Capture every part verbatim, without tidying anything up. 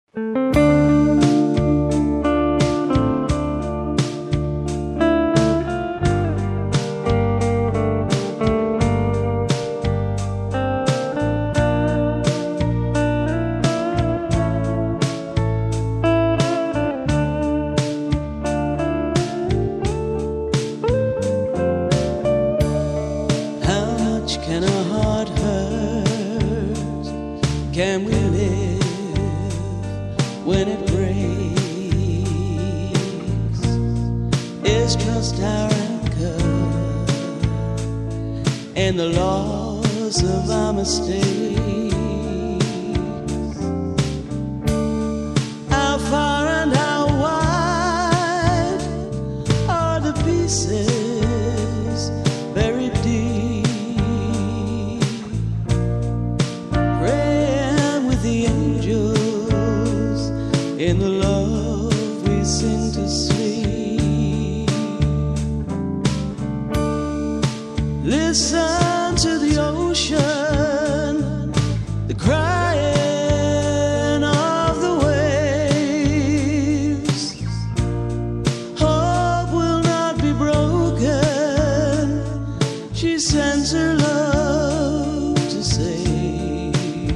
Can a heart hurt? Can we live when it breaks? Is trust our anchor and the loss of our mistakes? How far and how wide are the pieces buried deep? In the love we sing to sleep. Listen to the ocean, the crying of the waves. Hope will not be broken. She sends her love to save.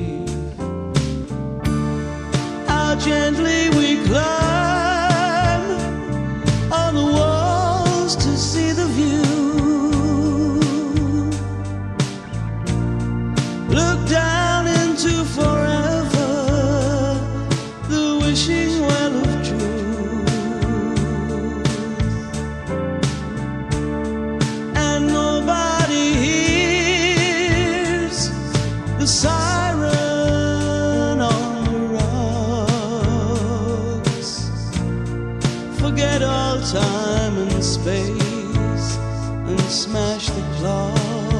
How gently we climb on the walls to see the view. Look down into forever, the wishing well of truth. And nobody hears the siren on the rocks. Forget all time and space and smash the clocks.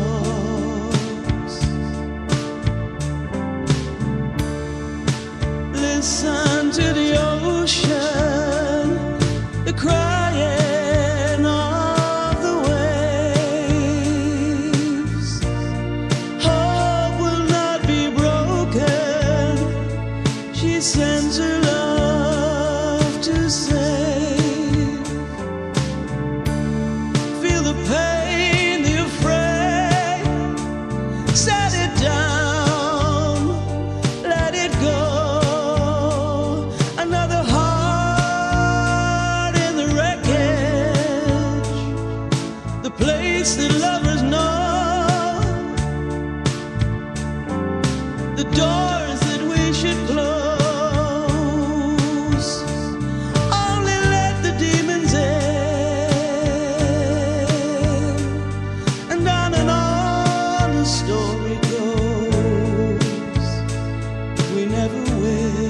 Listen to the ocean, the crying of the waves. Hope will not be broken. She sends her love to save. Feel the pain, the affray. Set it down, let it go. Another heart in the wreckage, the place that lovers know, the doors that we should close. Only let the demons in, and on and on the story goes. We never will.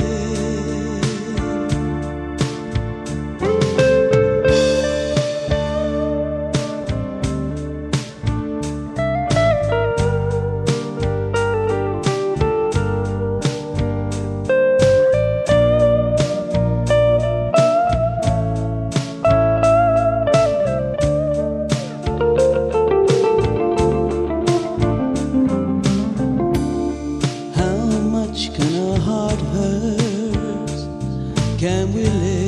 How much can a heart hurt? Can we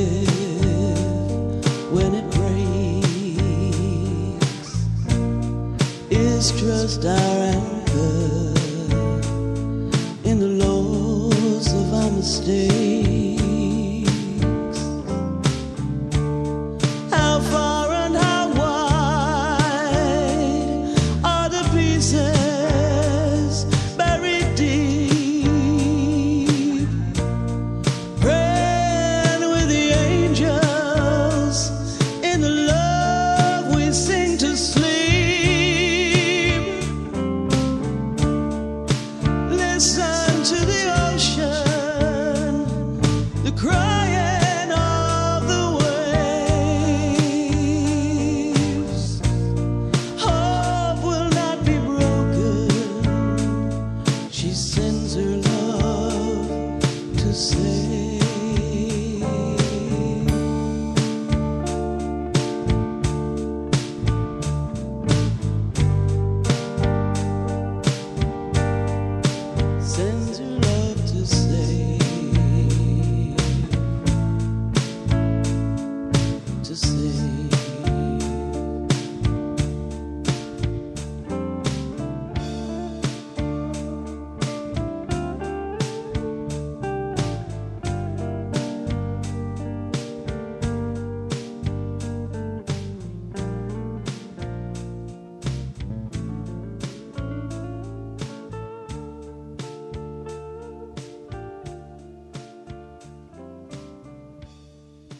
live when it breaks? Is trust our anchor in the loss of our mistakes? How far and how wide are the pieces buried deep? Praying with the angels in the love we sing to sleep. Listen to the ocean, the crying of the waves. Hope will not be broken. She sends her love to save.